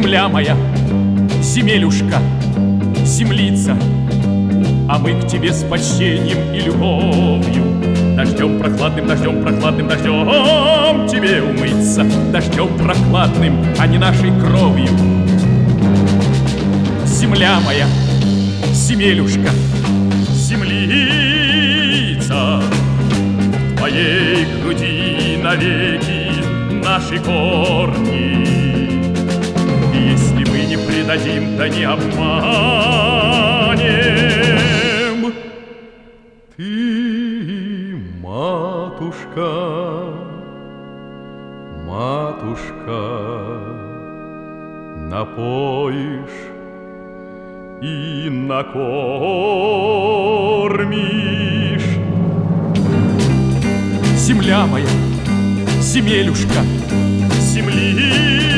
Земля моя, земелюшка, землица, а мы к тебе с почтением и любовью. Дождем прохладным, дождем прохладным, дождем тебе умыться. Дождем прохладным, а не нашей кровью. Земля моя, земелюшка, землица, в твоей груди навеки наши корни. И если мы не предадим, да не обманем, ты, матушка, матушка, напоишь и накормишь. Земля моя, земелюшка, земли.